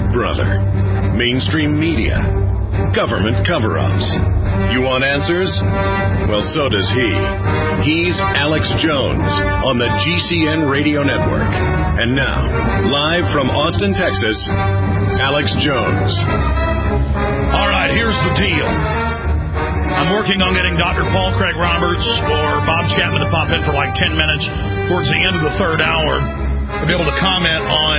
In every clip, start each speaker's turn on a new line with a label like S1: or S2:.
S1: brother. Mainstream media. Government cover-ups. You want answers? Well, so does he. He's Alex Jones on the GCN Radio Network. And now, live from Austin, Texas, Alex Jones.
S2: All right, here's the deal. I'm working on getting Dr. Paul Craig Roberts or Bob Chapman to pop in for like 10 minutes towards the end of the third hour to be able to comment on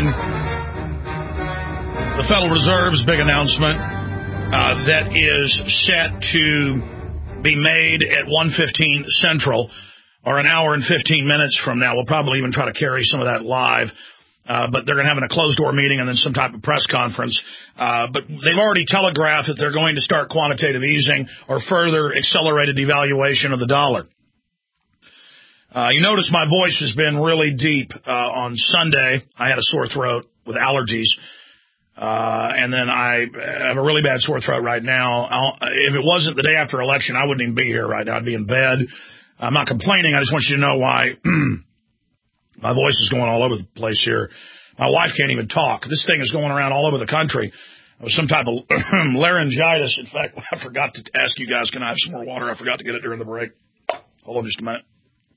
S2: the Federal Reserve's big announcement that is set to be made at 1:15 Central, or an hour and 15 minutes from now. We'll probably even try to carry some of that live. But they're going to have a closed-door meeting and then some type of press conference. But they've already telegraphed that they're going to start quantitative easing or further accelerated devaluation of the dollar. You notice my voice has been really deep. On Sunday, I had a sore throat with allergies. And then I have a really bad sore throat right now. If it wasn't the day after election, I wouldn't even be here right now. I'd be in bed. I'm not complaining. I just want you to know why my voice is going all over the place here. My wife can't even talk. This thing is going around all over the country. It was some type of laryngitis. In fact, I forgot to ask you guys, can I have some more water? I forgot to get it during the break. Hold on just a minute.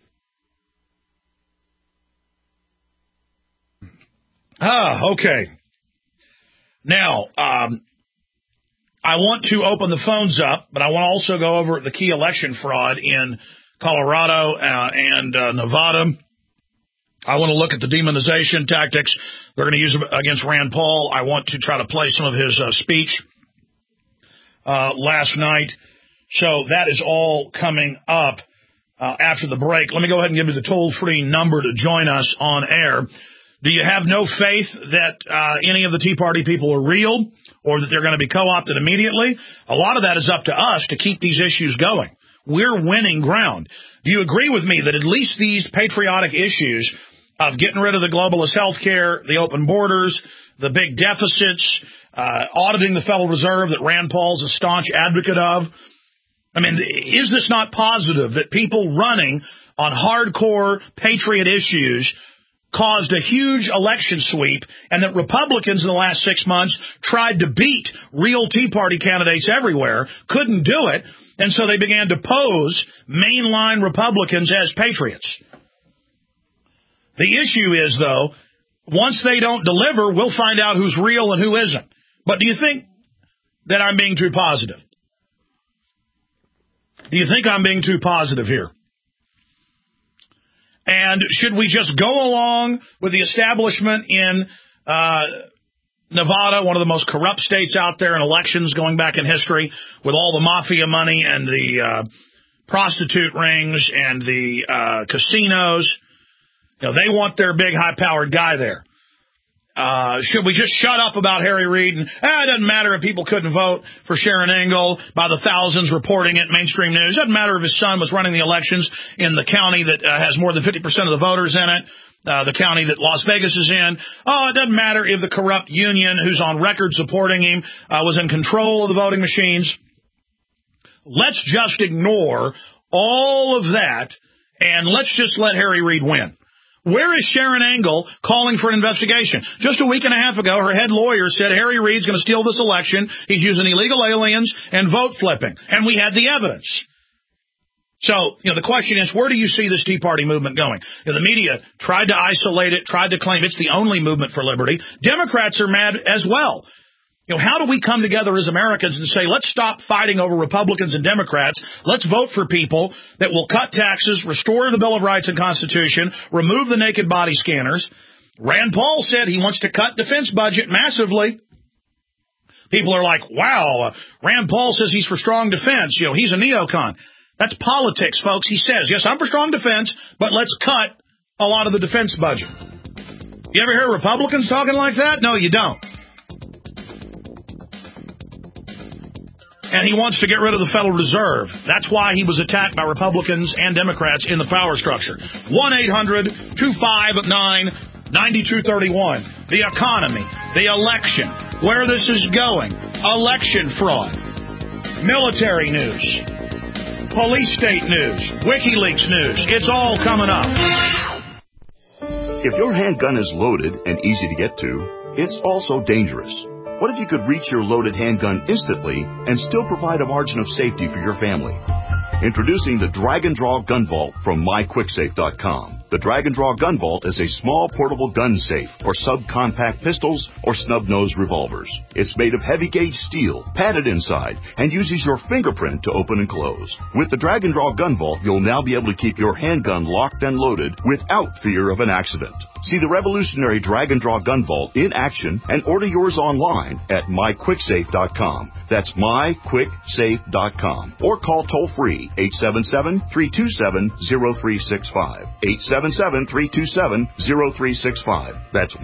S2: Okay. Now, I want to open the phones up, but I want to also go over the key election fraud in Colorado and Nevada. I want to look at the demonization tactics they're going to use against Rand Paul. I want to try to play some of his speech last night. So that is all coming up after the break. Let me go ahead and give you the toll-free number to join us on air. Do you have no faith that any of the Tea Party people are real or that they're going to be co-opted immediately? A lot of that is up to us to keep these issues going. We're winning ground. Do you agree with me that at least these patriotic issues of getting rid of the globalist health care, the open borders, the big deficits, auditing the Federal Reserve that Rand Paul's a staunch advocate of? I mean, is this not positive that people running on hardcore patriot issues caused a huge election sweep, and that Republicans in the last 6 months tried to beat real Tea Party candidates everywhere, couldn't do it, and so they began to pose mainline Republicans as patriots? The issue is, though, once they don't deliver, we'll find out who's real and who isn't. But do you think that I'm being too positive? Do you think I'm being too positive here? And should we just go along with the establishment in Nevada, one of the most corrupt states out there in elections going back in history, with all the mafia money and the prostitute rings and the casinos? You know, they want their big, high-powered guy there. Should we just shut up about Harry Reid? And it doesn't matter if people couldn't vote for Sharon Engel by the thousands reporting it in mainstream news. It doesn't matter if his son was running the elections in the county that has more than 50% of the voters in it, the county that Las Vegas is in. It doesn't matter if the corrupt union who's on record supporting him was in control of the voting machines. Let's just ignore all of that, and let's just let Harry Reid win. Where is Sharon Engel calling for an investigation? Just a week and a half ago, her head lawyer said Harry Reid's going to steal this election. He's using illegal aliens and vote flipping. And we had the evidence. So, the question is, where do you see this Tea Party movement going? The media tried to isolate it, tried to claim it's the only movement for liberty. Democrats are mad as well. How do we come together as Americans and say, let's stop fighting over Republicans and Democrats. Let's vote for people that will cut taxes, restore the Bill of Rights and Constitution, remove the naked body scanners. Rand Paul said he wants to cut defense budget massively. People are like, wow, Rand Paul says he's for strong defense. He's a neocon. That's politics, folks. He says, yes, I'm for strong defense, but let's cut a lot of the defense budget. You ever hear Republicans talking like that? No, you don't. And he wants to get rid of the Federal Reserve. That's why he was attacked by Republicans and Democrats in the power structure. 1-800-259-9231. The economy, the election, where this is going, election fraud, military news, police state news, WikiLeaks news. It's all coming up.
S3: If your handgun is loaded and easy to get to, it's also dangerous. What if you could reach your loaded handgun instantly and still provide a margin of safety for your family? Introducing the Drag and Draw Gun Vault from MyQuickSafe.com. The Drag and Draw Gun Vault is a small portable gun safe for subcompact pistols or snub-nosed revolvers. It's made of heavy-gauge steel, padded inside, and uses your fingerprint to open and close. With the Drag and Draw Gun Vault, you'll now be able to keep your handgun locked and loaded without fear of an accident. See the revolutionary Drag and Draw Gun Vault in action and order yours online at MyQuickSafe.com. That's MyQuickSafe.com. Or call toll-free 877-327-0365. 877-327-0365. That's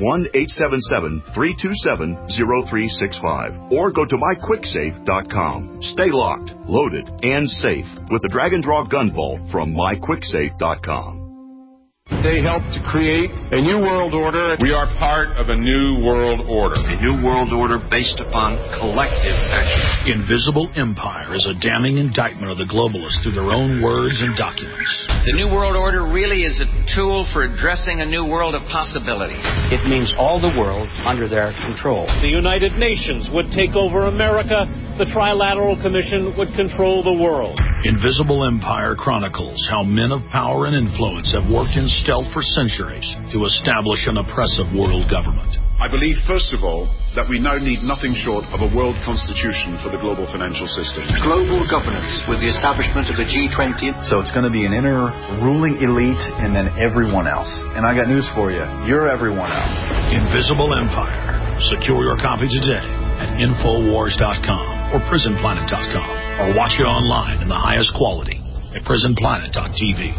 S3: 1-877-327-0365. Or go to MyQuickSafe.com. Stay locked, loaded, and safe with the Drag and Draw Gun Vault from MyQuickSafe.com.
S4: They helped to create a new world order. We are part of a new world order.
S5: A new world order based upon collective action.
S2: Invisible Empire is a damning indictment of the globalists through their own words and documents.
S6: The new world order really is a tool for addressing a new world of possibilities.
S7: It means all the world under their control.
S8: The United Nations would take over America. The Trilateral Commission would control the world.
S2: Invisible Empire chronicles how men of power and influence have worked in stealth for centuries to establish an oppressive world government.
S9: I believe, first of all, that we now need nothing short of a world constitution for the global financial system.
S5: Global governance with the establishment of the G20.
S10: So it's going to be an inner ruling elite and then everyone else. And I got news for you. You're everyone else.
S2: Invisible Empire. Secure your copy today at Infowars.com or PrisonPlanet.com, or watch it online in the highest quality at PrisonPlanet.tv.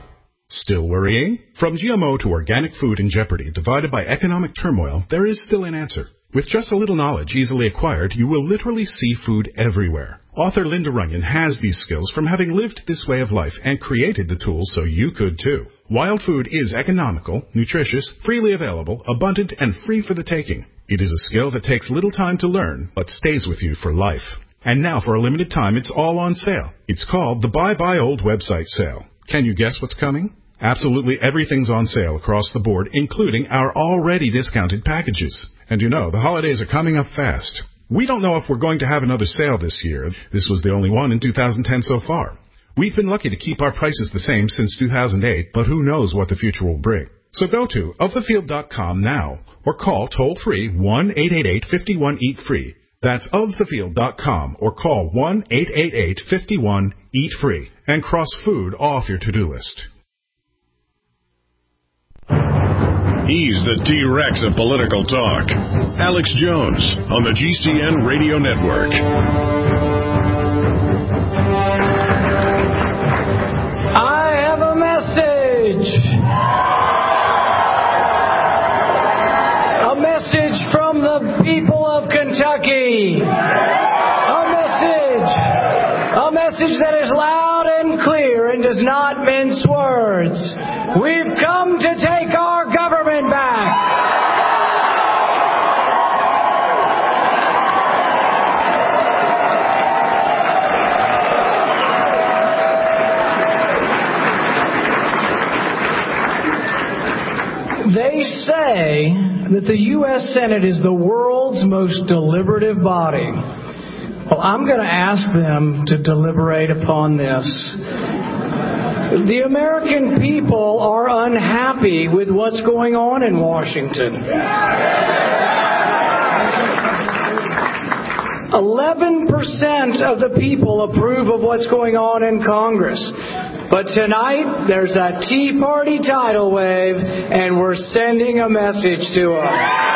S11: Still worrying? From GMO to organic food in jeopardy, divided by economic turmoil, there is still an answer. With just a little knowledge easily acquired, you will literally see food everywhere. Author Linda Runyon has these skills from having lived this way of life and created the tools so you could too. Wild food is economical, nutritious, freely available, abundant, and free for the taking. It is a skill that takes little time to learn, but stays with you for life. And now, for a limited time, it's all on sale. It's called the Buy Old website sale. Can you guess what's coming? Absolutely everything's on sale across the board, including our already discounted packages. And you know, the holidays are coming up fast. We don't know if we're going to have another sale this year. This was the only one in 2010 so far. We've been lucky to keep our prices the same since 2008, but who knows what the future will bring. So go to ofthefield.com now or call toll-free 1-888-51-EAT-FREE. That's ofthefield.com or call 1-888-51-EAT-FREE and cross food off your to-do list.
S1: He's the T-Rex of political talk. Alex Jones on the GCN Radio Network.
S12: I have a message. A message from the people of Kentucky. A message that is loud and clear and does not mince words. We've come to take our government back. They say that the U.S. Senate is the world's most deliberative body. Well, I'm going to ask them to deliberate upon this. The American people are unhappy with what's going on in Washington. 11% of the people approve of what's going on in Congress. But tonight, there's a Tea Party tidal wave, and we're sending a message to them.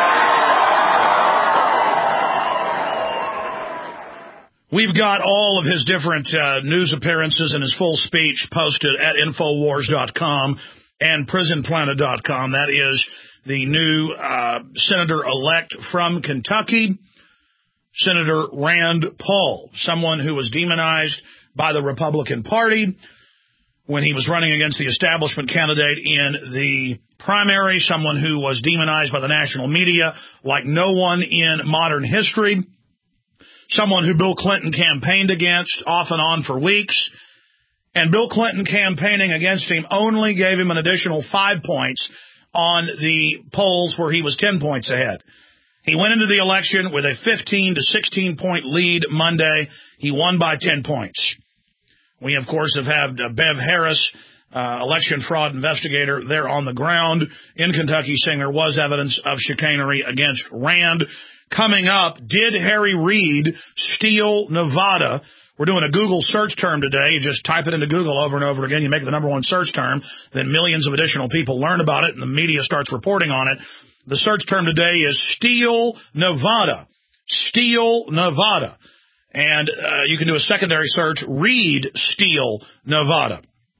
S2: We've got all of his different news appearances and his full speech posted at Infowars.com and PrisonPlanet.com. That is the new senator-elect from Kentucky, Senator Rand Paul, someone who was demonized by the Republican Party when he was running against the establishment candidate in the primary, someone who was demonized by the national media like no one in modern history. Someone who Bill Clinton campaigned against off and on for weeks. And Bill Clinton campaigning against him only gave him an additional 5 points on the polls where he was 10 points ahead. He went into the election with a 15 to 16-point lead Monday. He won by 10 points. We, of course, have had Bev Harris, election fraud investigator, there on the ground in Kentucky, saying there was evidence of chicanery against Rand. Coming up, did Harry Reid steal Nevada? We're doing a Google search term today. You just type it into Google over and over again. You make it the number one search term. Then millions of additional people learn about it, and the media starts reporting on it. The search term today is Steal Nevada. Steal Nevada. And you can do a secondary search, Reid Steal Nevada.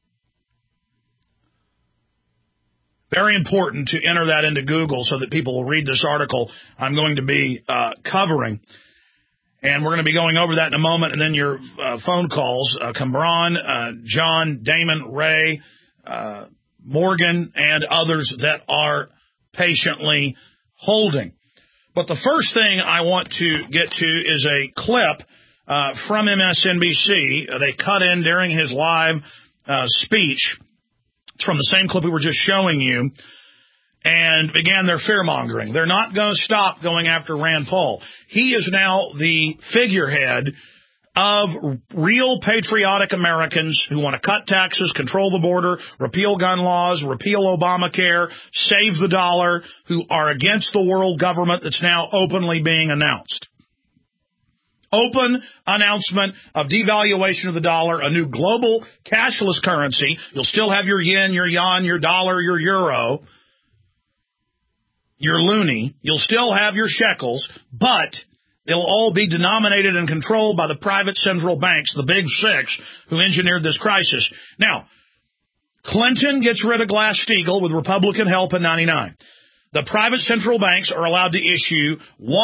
S2: Very important to enter that into Google so that people will read this article I'm going to be covering. And we're going to be going over that in a moment. And then your phone calls, Cambron, John, Damon, Ray, Morgan, and others that are patiently holding. But the first thing I want to get to is a clip from MSNBC. They cut in during his live speech. It's from the same clip we were just showing you, and began their fear-mongering. They're not going to stop going after Rand Paul. He is now the figurehead of real patriotic Americans who want to cut taxes, control the border, repeal gun laws, repeal Obamacare, save the dollar, who are against the world government that's now openly being announced. Open announcement of devaluation of the dollar, a new global cashless currency. You'll still have your yen, your yuan, your dollar, your euro, your loonie. You'll still have your shekels, but they'll all be denominated and controlled by the private central banks, the big six, who engineered this crisis. Now, Clinton gets rid of Glass-Steagall with Republican help in 99. The private central banks are allowed to issue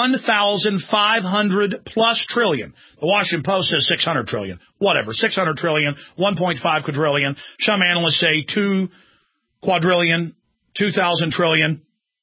S2: 1,500 plus trillion. The Washington Post says 600 trillion. Whatever, 600 trillion, 1.5 quadrillion. Some analysts say 2 quadrillion, 2,000 trillion.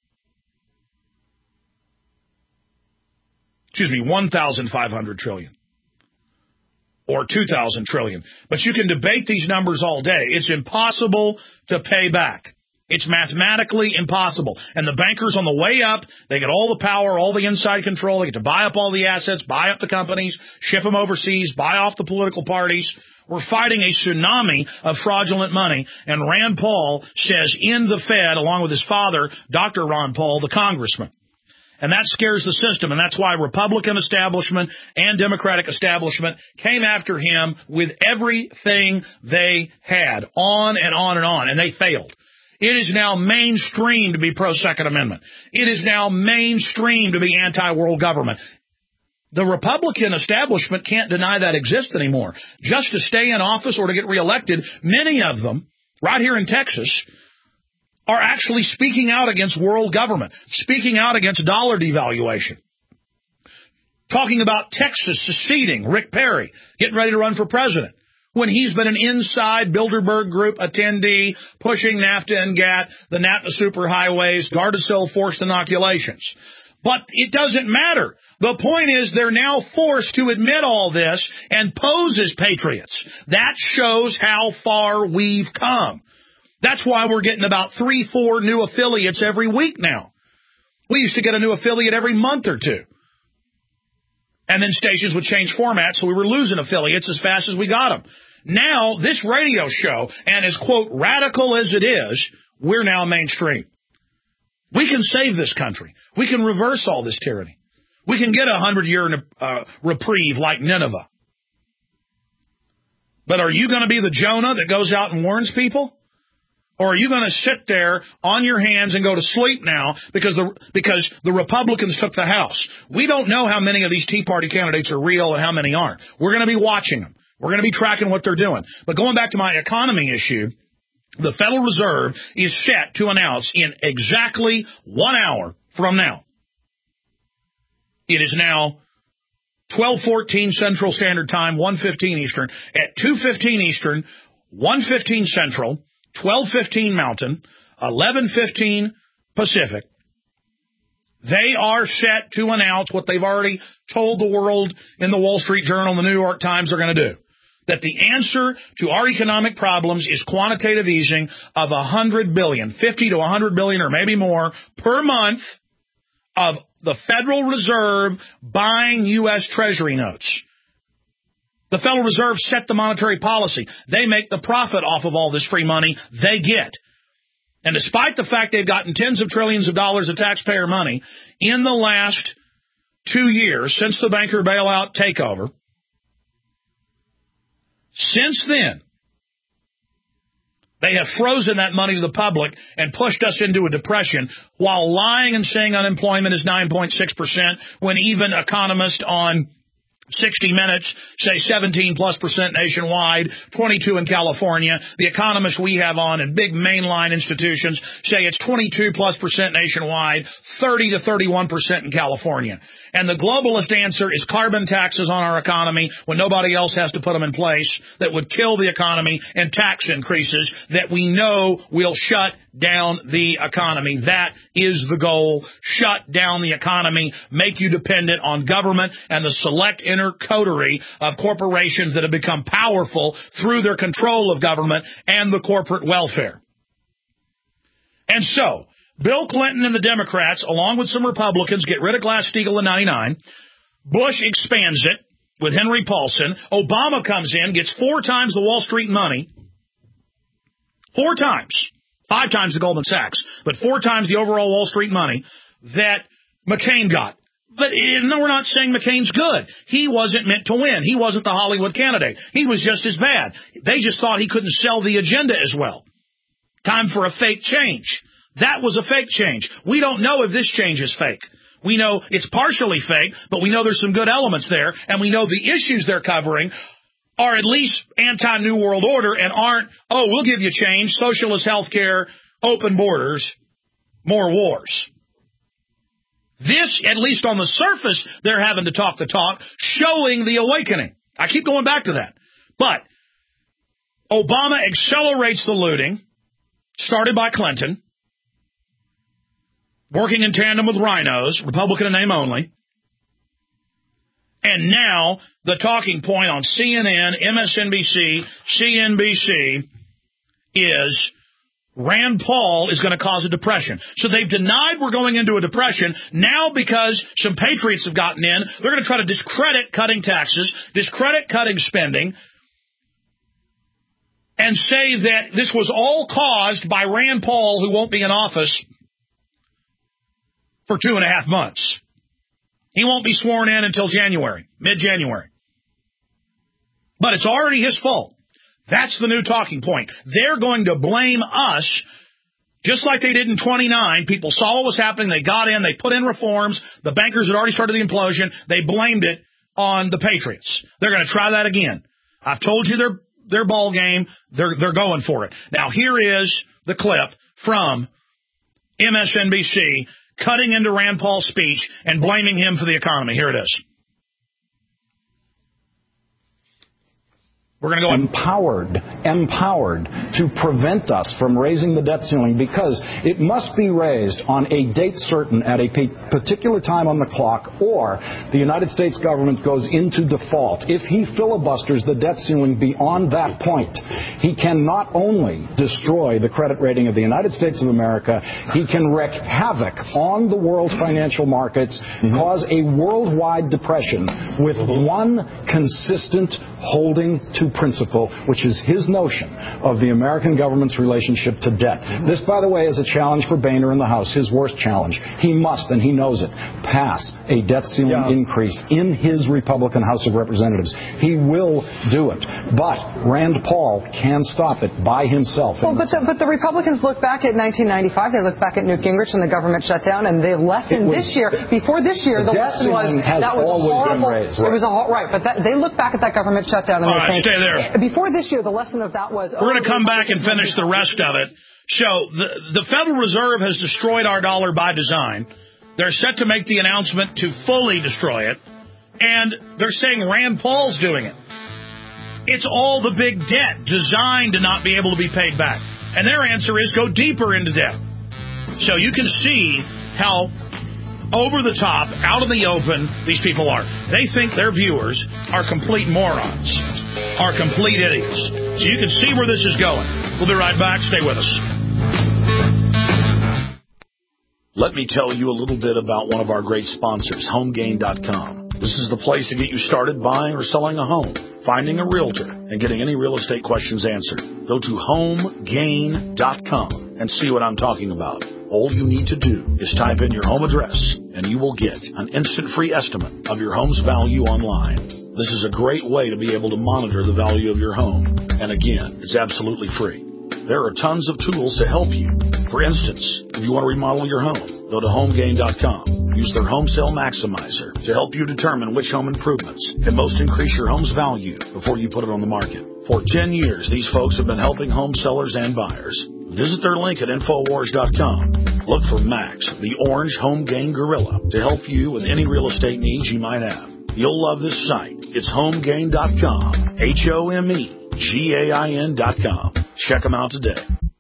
S2: 1,500 trillion. Or 2,000 trillion. But you can debate these numbers all day. It's impossible to pay back. It's mathematically impossible. And the bankers on the way up, they get all the power, all the inside control. They get to buy up all the assets, buy up the companies, ship them overseas, buy off the political parties. We're fighting a tsunami of fraudulent money. And Rand Paul says in the Fed, along with his father, Dr. Ron Paul, the congressman. And that scares the system. And that's why Republican establishment and Democratic establishment came after him with everything they had, on and on and on. And they failed. It is now mainstream to be pro-Second Amendment. It is now mainstream to be anti-world government. The Republican establishment can't deny that exists anymore. Just to stay in office or to get reelected, many of them, right here in Texas, are actually speaking out against world government, speaking out against dollar devaluation. Talking about Texas seceding, Rick Perry, getting ready to run for president, when he's been an inside Bilderberg Group attendee, pushing NAFTA and GATT, the NAFTA superhighways, Gardasil forced inoculations. But it doesn't matter. The point is they're now forced to admit all this and pose as patriots. That shows how far we've come. That's why we're getting about 3-4 new affiliates every week now. We used to get a new affiliate every month or two. And then stations would change formats, so we were losing affiliates as fast as we got them. Now, this radio show, and as, quote, radical as it is, we're now mainstream. We can save this country. We can reverse all this tyranny. We can get a 100-year reprieve like Nineveh. But are you going to be the Jonah that goes out and warns people? Or are you going to sit there on your hands and go to sleep now because the Republicans took the House? We don't know how many of these Tea Party candidates are real and how many aren't. We're going to be watching them. We're going to be tracking what they're doing. But going back to my economy issue, the Federal Reserve is set to announce in exactly 1 hour from now. It is now 12:14 Central Standard Time, 1:15 Eastern. At 2:15 Eastern, 1:15 Central, 12:15 Mountain, 11:15 Pacific. They are set to announce what they've already told the world in the Wall Street Journal and the New York Times they're going to do. That the answer to our economic problems is quantitative easing of $100 billion, 50 to 100 billion or maybe more per month of the Federal Reserve buying U.S. Treasury notes. The Federal Reserve set the monetary policy. They make the profit off of all this free money they get. And despite the fact they've gotten tens of trillions of dollars of taxpayer money in the last 2 years since the banker bailout takeover, since then, they have frozen that money to the public and pushed us into a depression while lying and saying unemployment is 9.6% when even economists on 60 Minutes say 17+% nationwide, 22 in California. The economists we have on and big mainline institutions say it's 22+% nationwide, 30 to 31% in California. And the globalist answer is carbon taxes on our economy when nobody else has to put them in place that would kill the economy, and tax increases that we know will shut down the economy. That is the goal. Shut down the economy, make you dependent on government and the select inner coterie of corporations that have become powerful through their control of government and the corporate welfare. And so, Bill Clinton and the Democrats, along with some Republicans, get rid of Glass-Steagall in 99. Bush expands it with Henry Paulson. Obama comes in, gets 4 times the Wall Street money. 4 times. 5 times the Goldman Sachs, but 4 times the overall Wall Street money that McCain got. But no, we're not saying McCain's good. He wasn't meant to win. He wasn't the Hollywood candidate. He was just as bad. They just thought he couldn't sell the agenda as well. Time for a fake change. That was a fake change. We don't know if this change is fake. We know it's partially fake, but we know there's some good elements there, and we know the issues they're covering are at least anti-New World Order and aren't, oh, we'll give you change, socialist health care, open borders, more wars. This, at least on the surface, they're having to talk the talk, showing the awakening. I keep going back to that. But Obama accelerates the looting, started by Clinton, working in tandem with rhinos, Republican in name only. And now the talking point on CNN, MSNBC, CNBC is Rand Paul is going to cause a depression. So they've denied we're going into a depression. Now because some patriots have gotten in, they're going to try to discredit cutting taxes, discredit cutting spending, and say that this was all caused by Rand Paul, who won't be in office for 2.5 months. He won't be sworn in until January, mid-January. But it's already his fault. That's the new talking point. They're going to blame us, just like they did in 29. People saw what was happening. They got in. They put in reforms. The bankers had already started the implosion. They blamed it on the patriots. They're going to try that again. I've told you their ball game. They're going for it. Now, here is the clip from MSNBC cutting into Rand Paul's speech and blaming him for the economy. Here it is. We're going to go
S13: empowered to prevent us from raising the debt ceiling, because it must be raised on a date certain at a particular time on the clock, or the United States government goes into default. If he filibusters the debt ceiling beyond that point, he can not only destroy the credit rating of the United States of America, he can wreak havoc on the world's financial markets, cause a worldwide depression with one consistent holding to principle, which is his notion of the American government's relationship to debt. This, by the way, is a challenge for Boehner in the House, his worst challenge. He must, and he knows it, pass a debt ceiling increase in his Republican House of Representatives. He will do it. But Rand Paul can stop it by himself.
S14: Well, but the Republicans look back at 1995, they look back at Newt Gingrich and the government shutdown, and the lesson this year, before this year, the lesson was that was horrible. It was right, but they look back at that government shutdown and they think,
S2: stay there.
S14: Before this year, the lesson of that was...
S2: We're going to come back and finish the rest of it. So the Federal Reserve has destroyed our dollar by design. They're set to make the announcement to fully destroy it. And they're saying Rand Paul's doing it. It's all the big debt designed to not be able to be paid back. And their answer is go deeper into debt. So you can see how over the top, out in the open, these people are. They think their viewers are complete morons, are complete idiots. So you can see where this is going. We'll be right back. Stay with us. let me tell you a little bit about one of our great sponsors, HomeGain.com. This is the place to get you started buying or selling a home, finding a realtor, and getting any real estate questions answered. Go to HomeGain.com and see what I'm talking about. All you need to do is type in your home address, and you will get an instant free estimate of your home's value online. This is a great way to be able to monitor the value of your home. And again, it's absolutely free. There are tons of tools to help you. For instance, if you want to remodel your home, go to HomeGain.com. Use their Home Sale Maximizer to help you determine which home improvements can most increase your home's value before you put it on the market. For 10 years, these folks have been helping home sellers and buyers. Visit their link at Infowars.com. Look for Max, the orange Home Gain Gorilla, to help you with any real estate needs you might have. You'll love this site. It's HomeGain.com. HomeGain.com. Check them out today.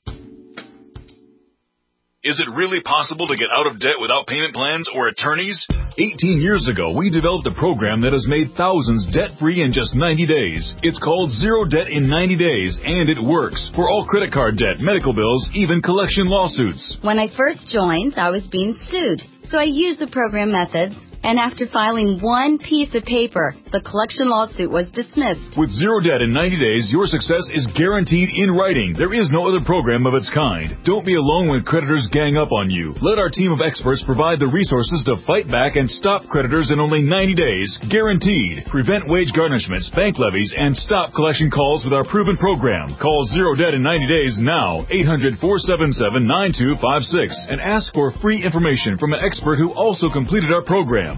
S15: Is it really possible to get out of debt without payment plans or attorneys? 18 years ago, we developed a program that has made thousands debt-free in just 90 days. It's called Zero Debt in 90 Days, and it works for all credit card debt, medical bills, even collection lawsuits.
S16: When I first joined, I was being sued, so I used the program methods. And after filing one piece of paper, the collection lawsuit was dismissed.
S15: With Zero Debt in 90 days, your success is guaranteed in writing. There is no other program of its kind. Don't be alone when creditors gang up on you. Let our team of experts provide the resources to fight back and stop creditors in only 90 days. Guaranteed. Prevent wage garnishments, bank levies, and stop collection calls with our proven program. Call Zero Debt in 90 days now, 800-477-9256, and ask for free information from an expert who also completed our program.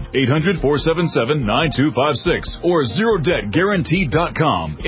S15: 800-477-9256 or ZeroDebtGuaranteed.com.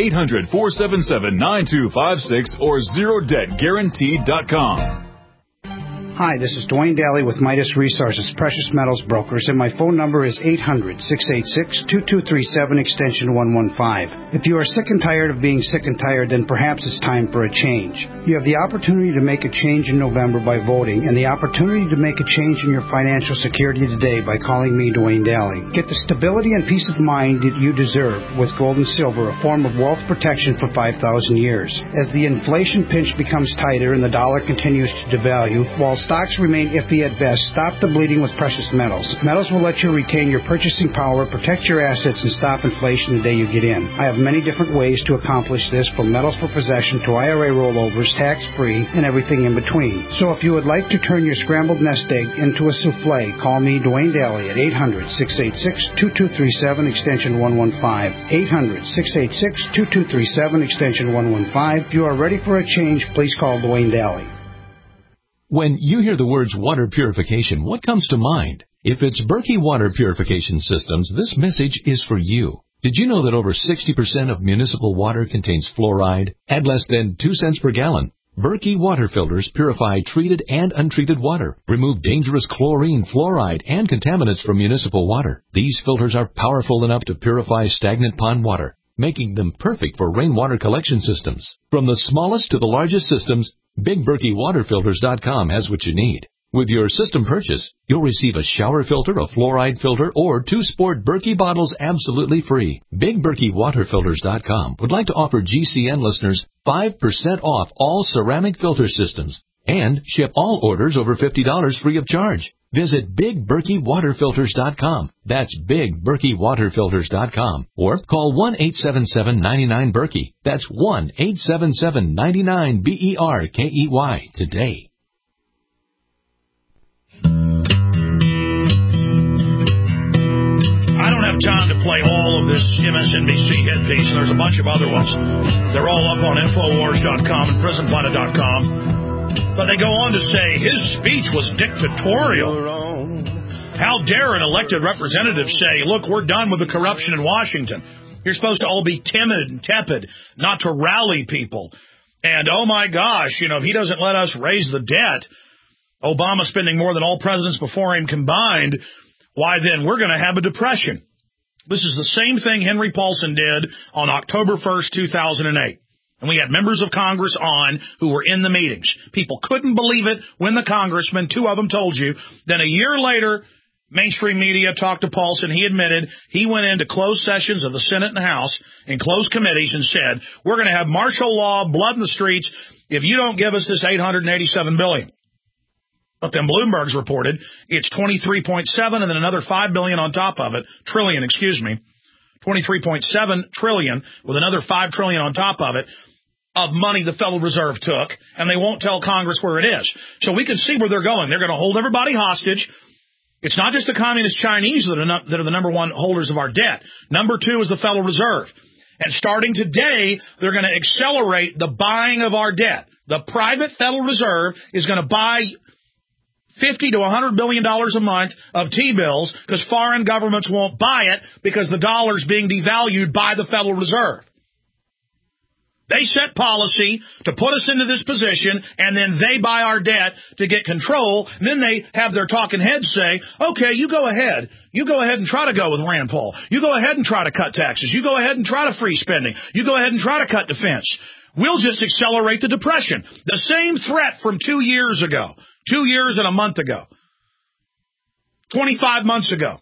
S15: 800-477-9256 or ZeroDebtGuaranteed.com.
S17: Hi, this is Dwayne Daly with Midas Resources Precious Metals Brokers, and my phone number is 800-686-2237, extension 115. If you are sick and tired of being sick and tired, then perhaps it's time for a change. You have the opportunity to make a change in November by voting, and the opportunity to make a change in your financial security today by calling me, Dwayne Daly. Get the stability and peace of mind that you deserve with gold and silver, a form of wealth protection for 5,000 years. As the inflation pinch becomes tighter and the dollar continues to devalue, while stocks remain iffy at best, stop the bleeding with precious metals. Metals will let you retain your purchasing power, protect your assets, and stop inflation the day you get in. I have many different ways to accomplish this, from metals for possession to IRA rollovers, tax-free, and everything in between. So if you would like to turn your scrambled nest egg into a souffle, call me, Dwayne Daly, at 800-686-2237, extension 115. 800-686-2237, extension 115. If you are ready for a change, please call Dwayne Daly.
S18: When you hear the words water purification, what comes to mind? If it's Berkey Water Purification Systems, this message is for you. Did you know that over 60% of municipal water contains fluoride at less than 2 cents per gallon? Berkey water filters purify treated and untreated water, remove dangerous chlorine, fluoride, and contaminants from municipal water. These filters are powerful enough to purify stagnant pond water, making them perfect for rainwater collection systems. From the smallest to the largest systems, BigBerkeyWaterFilters.com has what you need. With your system purchase, you'll receive a shower filter, a fluoride filter, or 2 sport Berkey bottles absolutely free. BigBerkeyWaterFilters.com would like to offer GCN listeners 5% off all ceramic filter systems and ship all orders over $50 free of charge. Visit BigBerkeyWaterFilters.com. That's BigBerkeyWaterFilters.com. Or call 1-877-99-BERKEY. That's 1-877-99-BERKEY today.
S2: I don't have time to play all of this MSNBC hit piece, and there's a bunch of other ones. They're all up on Infowars.com and PrisonPlanet.com. But they go on to say his speech was dictatorial. How dare an elected representative say, look, we're done with the corruption in Washington. You're supposed to all be timid and tepid, not to rally people. And, oh, my gosh, if he doesn't let us raise the debt, Obama spending more than all presidents before him combined, why then we're going to have a depression. This is the same thing Henry Paulson did on October 1st, 2008. And we had members of Congress on who were in the meetings. People couldn't believe it when the congressmen, 2 of them told you. Then a year later, mainstream media talked to Paulson. He admitted he went into closed sessions of the Senate and the House in closed committees and said, we're going to have martial law, blood in the streets, if you don't give us this $887 billion. But then Bloomberg's reported it's 23.7 and then another $5 billion on top of it, trillion, 23.7 trillion with another $5 trillion on top of it of money the Federal Reserve took, and they won't tell Congress where it is. So we can see where they're going. They're going to hold everybody hostage. It's not just the communist Chinese that are the number one holders of our debt. Number two is the Federal Reserve. And starting today, they're going to accelerate the buying of our debt. The private Federal Reserve is going to buy $50 to $100 billion a month of T-bills because foreign governments won't buy it because the dollar's being devalued by the Federal Reserve. They set policy to put us into this position, and then they buy our debt to get control. And then they have their talking heads say, okay, you go ahead. You go ahead and try to go with Rand Paul. You go ahead and try to cut taxes. You go ahead and try to freeze spending. You go ahead and try to cut defense. We'll just accelerate the depression. The same threat from 2 years ago, 2 years and a month ago, 25 months ago.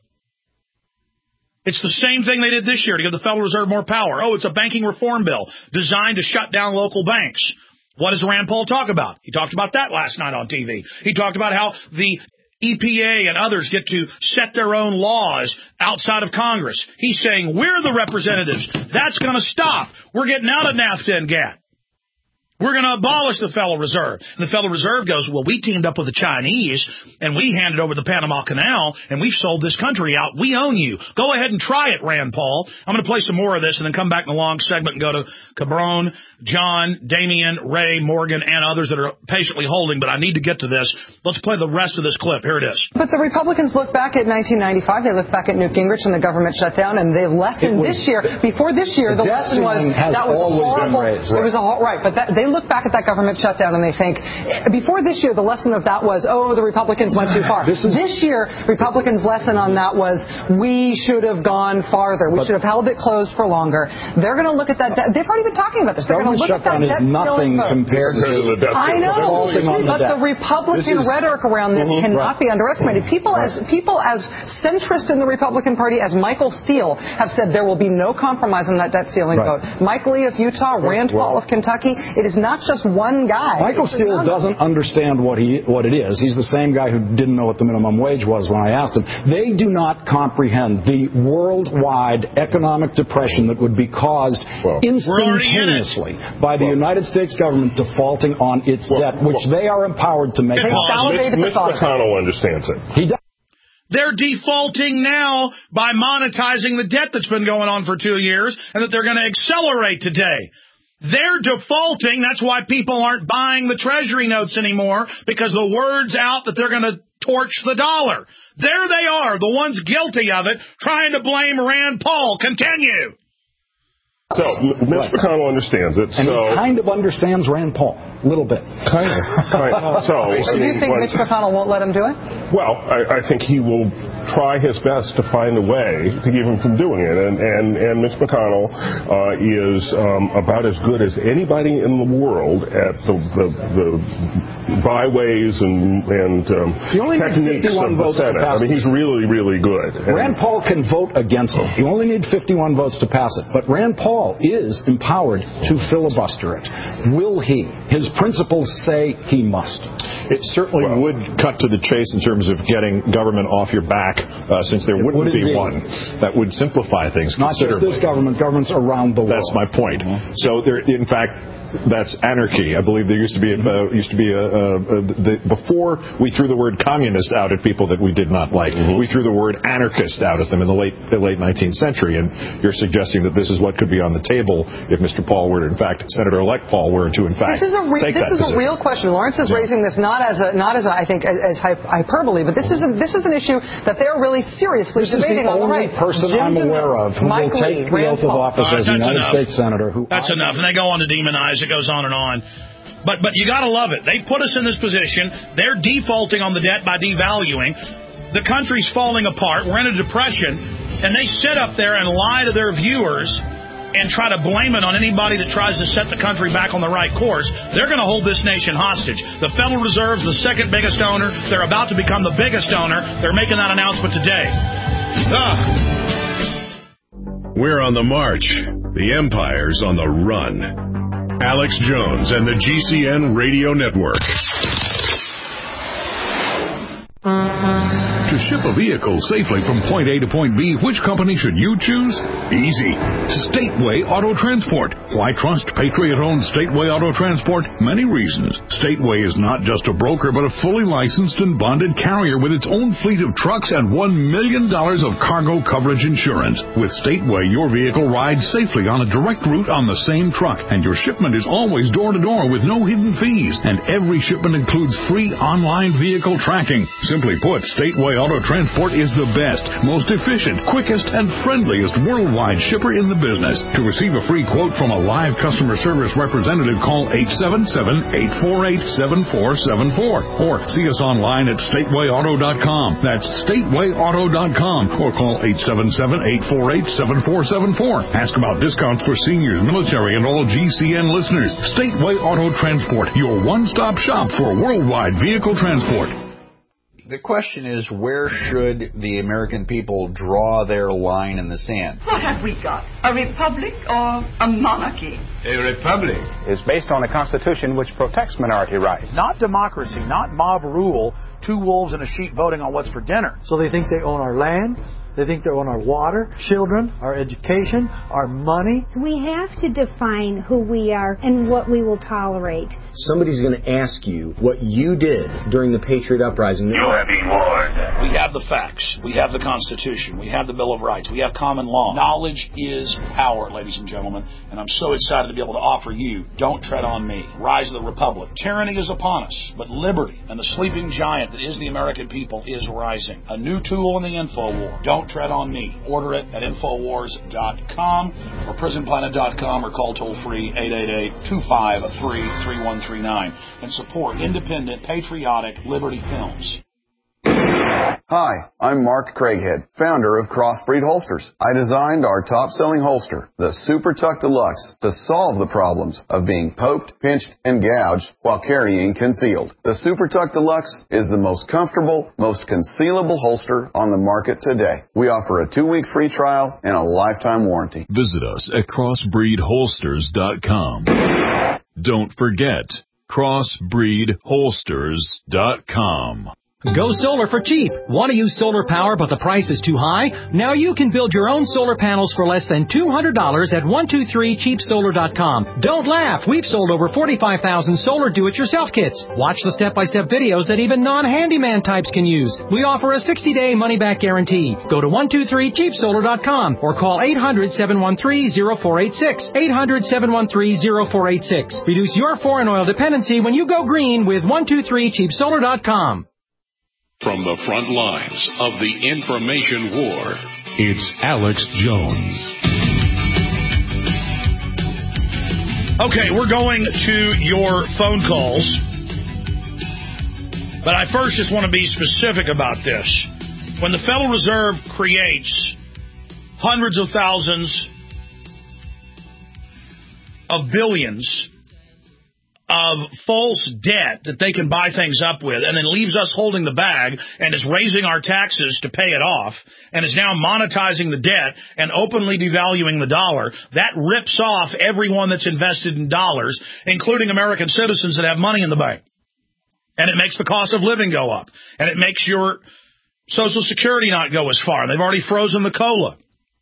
S2: It's the same thing they did this year to give the Federal Reserve more power. Oh, it's a banking reform bill designed to shut down local banks. What does Rand Paul talk about? He talked about that last night on TV. He talked about how the EPA and others get to set their own laws outside of Congress. He's saying, we're the representatives. That's going to stop. We're getting out of NAFTA and GATT. We're going to abolish the Federal Reserve. And the Federal Reserve goes, well, we teamed up with the Chinese, and we handed over the Panama Canal, and we've sold this country out. We own you. Go ahead and try it, Rand Paul. I'm going to play some more of this and then come back in a long segment and go to Cabron, John, Damien, Ray, Morgan, and others that are patiently holding, but I need to get to this. Let's play the rest of this clip. Here it is.
S14: But the Republicans look back at 1995. They look back at Newt Gingrich and the government shutdown, and they've lessened this year. Before this year, the lesson was that was horrible. It was right, but they look back at that government shutdown and they think, before this year, the lesson of that was, oh, the Republicans went too far. This year, Republicans' lesson on that was, we should have gone farther. We should have held it closed for longer. They're going to look at that. They've already been talking about this. They're going to look at that debt ceiling vote.
S13: Compared to the debt.
S14: I know, but the Republican rhetoric around this cannot be underestimated. People as centrist in the Republican Party as Michael Steele have said there will be no compromise on that debt ceiling vote. Mike Lee of Utah, Rand Paul of Kentucky. It is not just one guy.
S13: Michael Steele doesn't understand what it is. He's the same guy who didn't know what the minimum wage was when I asked him. They do not comprehend the worldwide economic depression that would be caused instantaneously by the United States government defaulting on its debt, which they are empowered to make.
S19: Mitch McConnell understands it.
S13: He does.
S2: They're defaulting now by monetizing the debt that's been going on for 2 years and that they're going to accelerate today. They're defaulting. That's why people aren't buying the Treasury notes anymore, because the word's out that they're going to torch the dollar. There they are, the ones guilty of it, trying to blame Rand Paul. Continue.
S19: So, Mitch McConnell understands it.
S13: And he kind of understands Rand Paul. A little bit.
S19: Kind of. So
S14: you think Mitch McConnell won't let him do it?
S19: Well, I think he will try his best to find a way to keep him from doing it. And Mitch McConnell is about as good as anybody in the world at the byways and techniques of the Senate. I mean, he's really, really good.
S13: Rand Paul can vote against it. You only need 51 votes to pass it. But Rand Paul is empowered to filibuster it. Will he? His principles say he must.
S20: It certainly would cut to the chase in terms of getting government off your back, since there wouldn't be one. That would simplify things considerably.
S13: Not just this government, governments around the world.
S20: That's my point. So there, in fact, that's anarchy. I believe there used to be before we threw the word communist out at people that we did not like. We threw the word anarchist out at them in the late 19th century. And you're suggesting that this is what could be on the table if Mr. Paul were to, in fact, Senator-elect Paul were to, in fact,
S14: this is a real question. Lawrence is raising this not as I think as hyperbole, but this is an issue that they're really seriously debating on the right.
S13: This is the only person I'm aware of who will take the oath of office as a United States Senator.
S2: That's enough. And they go on to demonize. It goes on and on. But you got to love it. They put us in this position. They're defaulting on the debt by devaluing. The country's falling apart. We're in a depression. And they sit up there and lie to their viewers and try to blame it on anybody that tries to set the country back on the right course. They're going to hold this nation hostage. The Federal Reserve's the second biggest owner. They're about to become the biggest owner. They're making that announcement today.
S1: We're on the march. The empire's on the run. Alex Jones and the GCN Radio Network.
S21: ship a vehicle safely from point A to point B, which company should you choose? Easy. Stateway Auto Transport. Why trust Patriot-owned Stateway Auto Transport? Many reasons. Stateway is not just a broker, but a fully licensed and bonded carrier with its own fleet of trucks and $1 million of cargo coverage insurance. With Stateway, your vehicle rides safely on a direct route on the same truck, and your shipment is always door-to-door with no hidden fees, and every shipment includes free online vehicle tracking. Simply put, Stateway Auto Transport is the best, most efficient, quickest, and friendliest worldwide shipper in the business. To receive a free quote from a live customer service representative, call 877-848-7474 or see us online at statewayauto.com. That's statewayauto.com, or call 877-848-7474. Ask about discounts for seniors, military, and all GCN listeners. Stateway Auto Transport, your one-stop shop for worldwide vehicle transport.
S22: The question is, where should the American people draw their line in the sand?
S23: What have we got? A republic or a monarchy?
S24: A republic
S25: is based on a constitution which protects minority rights.
S26: Not democracy, not mob rule, two wolves and a sheep voting on what's for dinner.
S27: So they think they own our land. They think they own our water, children, our education, our money.
S28: We have to define who we are and what we will tolerate.
S29: Somebody's going to ask you what you did during the Patriot Uprising.
S30: You have been warned.
S2: We have the facts. We have the Constitution. We have the Bill of Rights. We have common law. Knowledge is power, ladies and gentlemen. And I'm so excited to be able to offer you Don't Tread on Me, Rise of the Republic. Tyranny is upon us, but liberty and the sleeping giant that is the American people is rising. A new tool in the info war. Don't Tread on Me. Order it at Infowars.com or PrisonPlanet.com or call toll-free 888-253-3139 and support independent, patriotic Liberty Films.
S31: Hi, I'm Mark Craighead, founder of Crossbreed Holsters. I designed our top-selling holster, the Super Tuck Deluxe, to solve the problems of being poked, pinched, and gouged while carrying concealed. The Super Tuck Deluxe is the most comfortable, most concealable holster on the market today. We offer a 2-week free trial and a lifetime warranty.
S15: Visit us at crossbreedholsters.com. Don't forget, crossbreedholsters.com.
S32: Go solar for cheap. Want to use solar power but the price is too high? Now you can build your own solar panels for less than $200 at 123cheapsolar.com. Don't laugh. We've sold over 45,000 solar do-it-yourself kits. Watch the step-by-step videos that even non-handyman types can use. We offer a 60-day money-back guarantee. Go to 123cheapsolar.com or call 800-713-0486. 800-713-0486. Reduce your foreign oil dependency when you go green with 123cheapsolar.com.
S1: From the front lines of the information war,
S11: it's Alex Jones.
S2: Okay, we're going to your phone calls. But I first just want to be specific about this. When the Federal Reserve creates hundreds of thousands of billions of false debt that they can buy things up with and then leaves us holding the bag and is raising our taxes to pay it off and is now monetizing the debt and openly devaluing the dollar, that rips off everyone that's invested in dollars, including American citizens that have money in the bank. And it makes the cost of living go up. And it makes your Social Security not go as far. They've already frozen the COLA.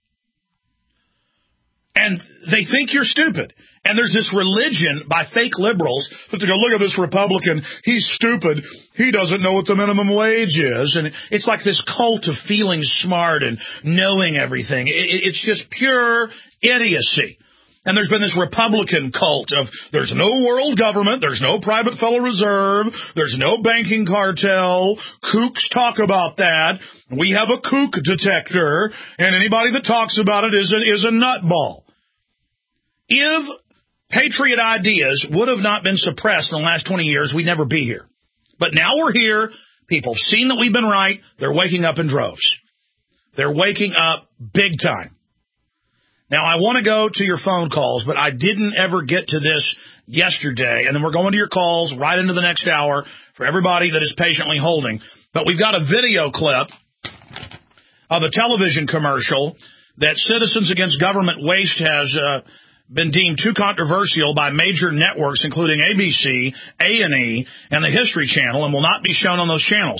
S2: And they think you're stupid. And there's this religion by fake liberals that they go, look at this Republican, he's stupid, he doesn't know what the minimum wage is. And it's like this cult of feeling smart and knowing everything. It's just pure idiocy. And there's been this Republican cult of there's no world government, there's no private Federal Reserve, there's no banking cartel, kooks talk about that, we have a kook detector, and anybody that talks about it is a nutball. If patriot ideas would have not been suppressed in the last 20 years, we'd never be here. But now we're here. People have seen that we've been right. They're waking up in droves. They're waking up big time. Now, I want to go to your phone calls, but I didn't ever get to this yesterday. And then we're going to your calls right into the next hour for everybody that is patiently holding. But we've got a video clip of a television commercial that Citizens Against Government Waste has been deemed too controversial by major networks, including ABC, A&E, and the History Channel, and will not be shown on those channels.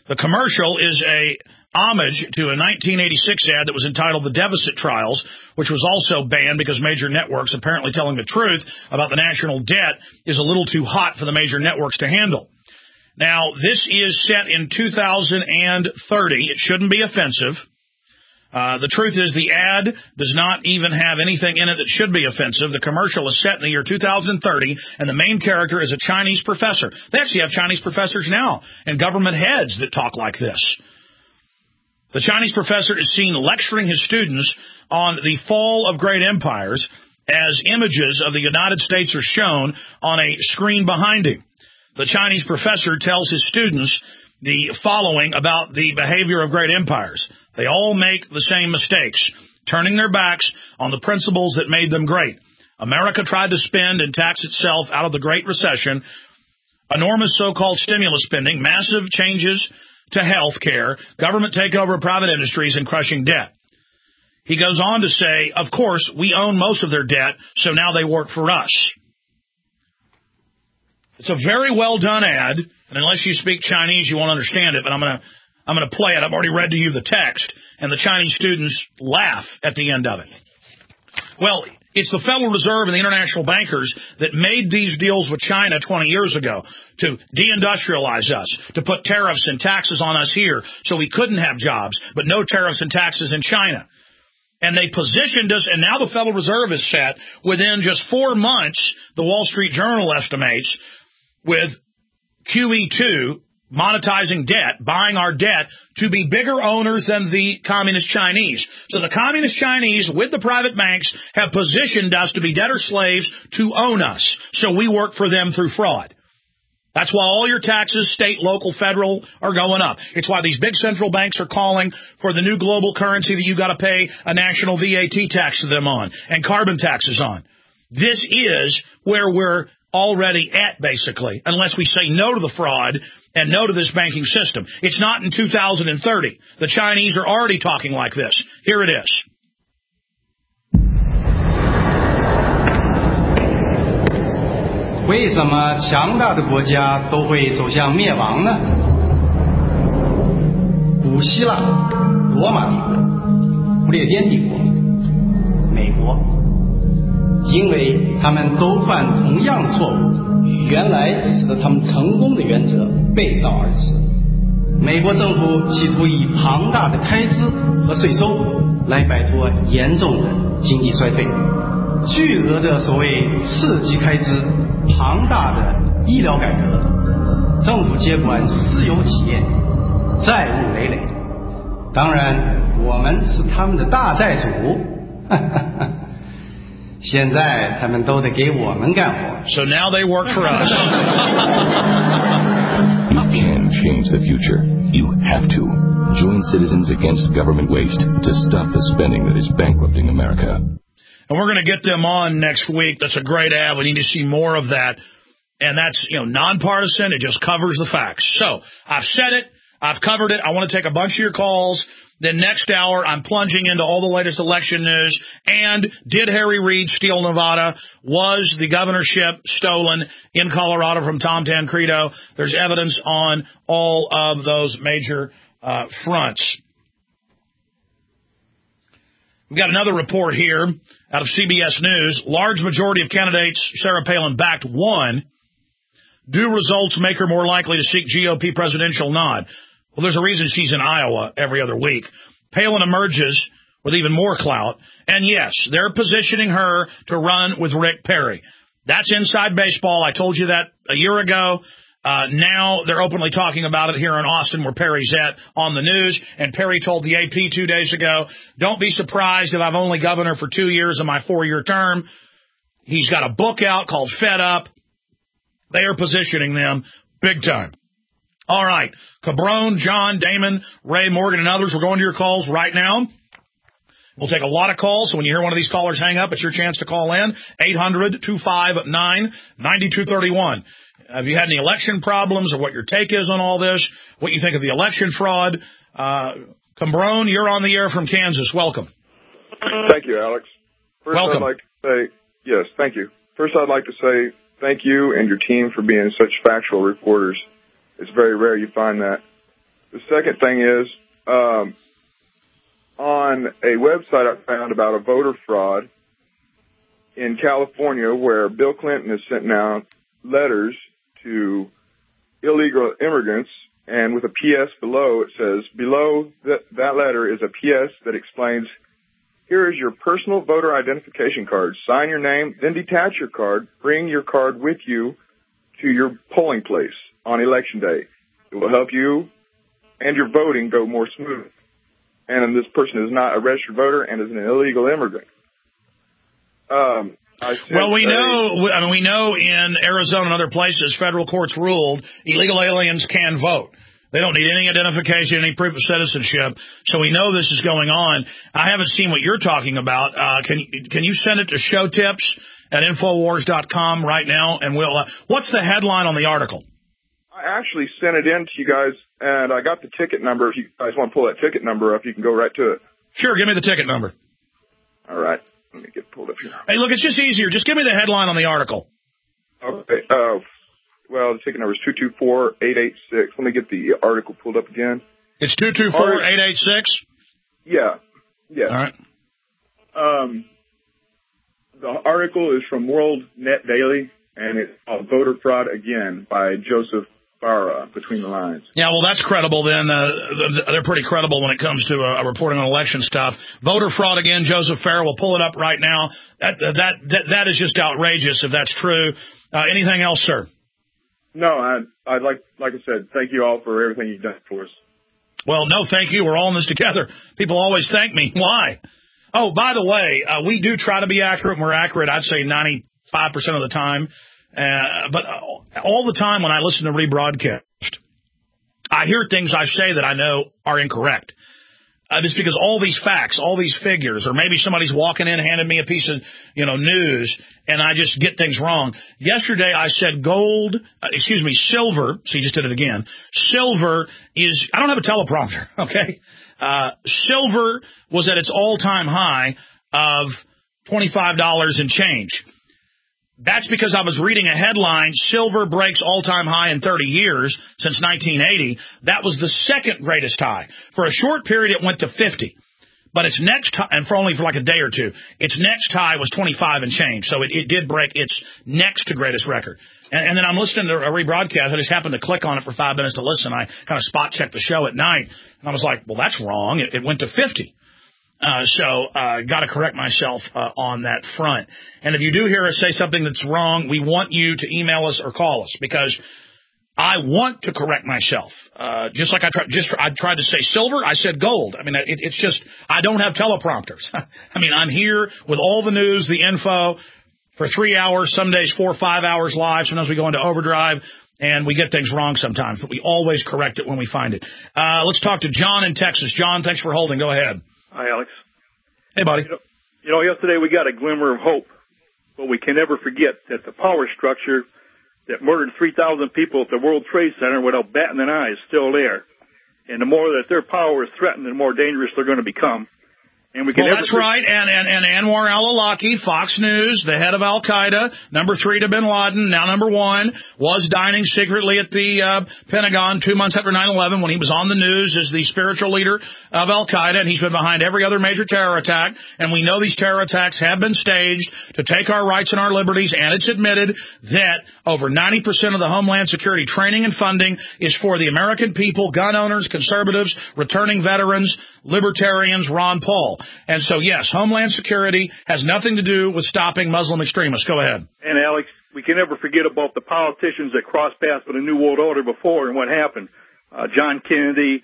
S2: The commercial is a homage to a 1986 ad that was entitled The Deficit Trials, which was also banned because major networks apparently telling the truth about the national debt is a little too hot for the major networks to handle. Now, this is set in 2030. It shouldn't be offensive. The truth is the ad does not even have anything in it that should be offensive. The commercial is set in the year 2030, and the main character is a Chinese professor. They actually have Chinese professors now and government heads that talk like this. The Chinese professor is seen lecturing his students on the fall of great empires as images of the United States are shown on a screen behind him. The Chinese professor tells his students the following about the behavior of great empires. They all make the same mistakes, turning their backs on the principles that made them great. America tried to spend and tax itself out of the Great Recession, enormous so-called stimulus spending, massive changes to health care, government takeover of private industries, and crushing debt. He goes on to say, of course, we own most of their debt, so now they work for us. It's a very well done ad, and unless you speak Chinese, you won't understand it, but I'm going to play it. I've already read to you the text, and the Chinese students laugh at the end of it. Well, it's the Federal Reserve and the international bankers that made these deals with China 20 years ago to deindustrialize us, to put tariffs and taxes on us here so we couldn't have jobs, but no tariffs and taxes in China. And they positioned us, and now the Federal Reserve is set within just 4 months, the Wall Street Journal estimates, with QE2 monetizing debt, buying our debt, to be bigger owners than the Communist Chinese. So the Communist Chinese, with the private banks, have positioned us to be debtor slaves to own us. So we work for them through fraud. That's why all your taxes, state, local, federal, are going up. It's why these big central banks are calling for the new global currency that you got to pay a national VAT tax to them on and carbon taxes on. This is where we're already at, basically, unless we say no to the fraud and no to this banking system. It's not in 2030. The Chinese are already talking like this. Here it is.
S3: 为什么强大的国家都会走向灭亡呢？古希腊、罗马帝国、不列颠帝国、美国，因为他们都犯同样错误，与原来使得他们成功的原则背道而驰。美国政府企图以庞大的开支和税收来摆脱严重的经济衰退。巨额的所谓刺激开支，庞大的医疗改革，政府接管私有企业，债务累累。当然，我们是他们的大债主。现在他们都得给我们干活。
S2: So now they work for us.
S4: You can change the future. You have to. Join Citizens Against Government Waste to stop the spending that is bankrupting America.
S2: And we're going to get them on next week. That's a great ad. We need to see more of that. And that's, nonpartisan. It just covers the facts. So I've said it. I've covered it. I want to take a bunch of your calls. Then next hour, I'm plunging into all the latest election news. And did Harry Reid steal Nevada? Was the governorship stolen in Colorado from Tom Tancredo? There's evidence on all of those major fronts. We've got another report here out of CBS News. Large majority of candidates Sarah Palin backed won. Do results make her more likely to seek GOP presidential nod? Well, there's a reason she's in Iowa every other week. Palin emerges with even more clout. And yes, they're positioning her to run with Rick Perry. That's inside baseball. I told you that a year ago. Now they're openly talking about it here in Austin where Perry's at on the news. And Perry told the AP 2 days ago, don't be surprised if I'm only governor for 2 years of my 4-year term. He's got a book out called Fed Up. They are positioning them big time. All right. Cabrone, John, Damon, Ray, Morgan, and others, we're going to your calls right now. We'll take a lot of calls, so when you hear one of these callers hang up, it's your chance to call in. 800-259-9231. Have you had any election problems or what your take is on all this, what you think of the election fraud? Cabrone, you're on the air from Kansas. Welcome.
S5: Thank you, Alex.
S2: Welcome.
S5: I'd like to say, yes, thank you. First, I'd like to say thank you and your team for being such factual reporters. It's very rare you find that. The second thing is, on a website I found about a voter fraud in California where Bill Clinton is sending out letters to illegal immigrants, and with a P.S. below, it says, below that letter is a P.S. that explains, here is your personal voter identification card. Sign your name, then detach your card. Bring your card with you to your polling place on Election Day. It will help you and your voting go more smooth. And this person is not a registered voter and is an illegal immigrant.
S2: Well, we know in Arizona and other places, federal courts ruled illegal aliens can vote. They don't need any identification, any proof of citizenship. So we know this is going on. I haven't seen what you're talking about. Can you send it to showtips@infowars.com right now? And we'll. What's the headline on the article?
S5: I actually sent it in to you guys, and I got the ticket number. If you guys want to pull that ticket number up, you can go right to it.
S2: Sure, give me the ticket number.
S5: All right. Let me get pulled up here.
S2: Hey, look, it's just easier. Just give me the headline on the article.
S5: Okay. Well, the ticket number is 224886. Let me get the article pulled up again.
S2: It's 224886?
S5: Yeah. Yeah.
S2: All right.
S5: The article is from World Net Daily, and it's called Voter Fraud Again by Joseph Farah, Between the Lines.
S2: Yeah, well, that's credible then. They're pretty credible when it comes to reporting on election stuff. Voter fraud again, Joseph Farah. We'll pull it up right now. That is just outrageous if that's true. Anything else, sir?
S5: No, I'd like I said, thank you all for everything you've done for us.
S2: Well, no, thank you. We're all in this together. People always thank me. Why? Oh, by the way, we do try to be accurate, and we're accurate, I'd say 95% of the time. But all the time when I listen to rebroadcast, I hear things I say that I know are incorrect. Just because all these facts, all these figures, or maybe somebody's walking in, handing me a piece of, news, and I just get things wrong. Yesterday I said silver. So you just did it again. Silver is, I don't have a teleprompter, okay? Silver was at its all-time high of $25 and change. That's because I was reading a headline, silver breaks all-time high in 30 years since 1980. That was the second greatest high. For a short period, it went to 50. But its next high, and for only for like a day or two, its next high was 25 and change. So it did break its next to greatest record. And then I'm listening to a rebroadcast. I just happened to click on it for 5 minutes to listen. I kind of spot checked the show at night. And I was like, well, that's wrong. It went to 50. So got to correct myself on that front. And if you do hear us say something that's wrong, we want you to email us or call us, because I want to correct myself. Just like I tried to say silver, I said gold. I mean, it's just, I don't have teleprompters. I mean, I'm here with all the news, the info for 3 hours, some days 4 or 5 hours live. Sometimes we go into overdrive. And we get things wrong sometimes, but we always correct it when we find it. Let's talk to John in Texas. John, thanks for holding. Go ahead.
S6: Hi, Alex.
S2: Hey, buddy.
S6: Yesterday we got a glimmer of hope, but we can never forget that the power structure that murdered 3,000 people at the World Trade Center without batting an eye is still there. And the more that their power is threatened, the more dangerous they're going to become. And
S2: that's right. And Anwar al-Awlaki, Fox News, the head of Al-Qaeda, number 3 to bin Laden, now number 1, was dining secretly at the Pentagon 2 months after 9/11 when he was on the news as the spiritual leader of Al-Qaeda, and he's been behind every other major terror attack. And we know these terror attacks have been staged to take our rights and our liberties, and it's admitted that over 90% of the Homeland Security training and funding is for the American people, gun owners, conservatives, returning veterans, libertarians, Ron Paul. And so, yes, Homeland Security has nothing to do with stopping Muslim extremists. Go ahead.
S6: And, Alex, we can never forget about the politicians that crossed paths with the New World Order before and what happened. John Kennedy,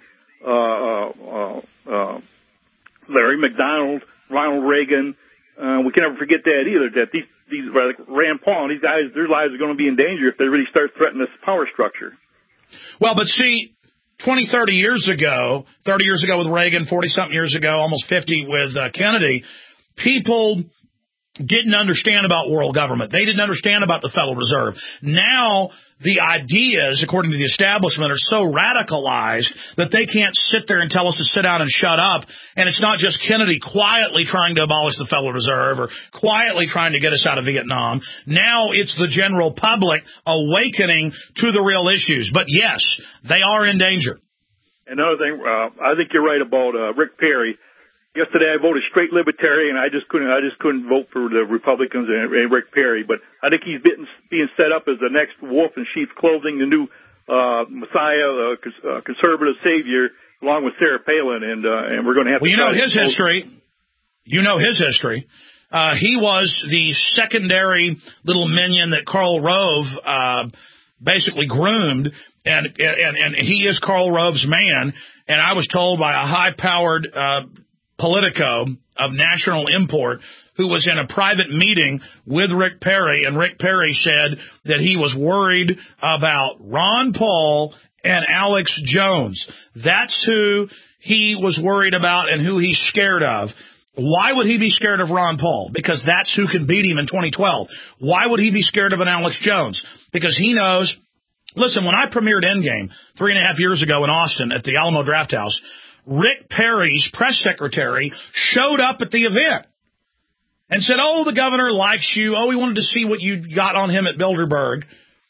S6: Larry McDonald, Ronald Reagan. We can never forget that either, that these like Rand Paul, these guys, their lives are going to be in danger if they really start threatening this power structure.
S2: Well, but see, 20, 30 years ago with Reagan, 40-something years ago, almost 50 with Kennedy, people didn't understand about world government. They didn't understand about the Federal Reserve. Now the ideas, according to the establishment, are so radicalized that they can't sit there and tell us to sit down and shut up. And it's not just Kennedy quietly trying to abolish the Federal Reserve or quietly trying to get us out of Vietnam. Now it's the general public awakening to the real issues. But yes, they are in danger.
S6: Another thing, I think you're right about Rick Perry. Yesterday I voted straight libertarian. I just couldn't vote for the Republicans and Rick Perry. But I think he's being set up as the next wolf in sheep's clothing, the new Messiah, conservative savior, along with Sarah Palin. And we're going to have. Well,
S2: you know his history. You know his history. He was the secondary little minion that Karl Rove basically groomed, and he is Karl Rove's man. And I was told by a high-powered Politico of national import who was in a private meeting with Rick Perry, and Rick Perry said that he was worried about Ron Paul and Alex Jones. That's who he was worried about and who he's scared of. Why would he be scared of Ron Paul? Because that's who can beat him in 2012. Why would he be scared of an Alex Jones? Because he knows, listen, when I premiered Endgame 3.5 years ago in Austin at the Alamo Drafthouse, Rick Perry's press secretary showed up at the event and said, oh, the governor likes you. Oh, we wanted to see what you got on him at Bilderberg.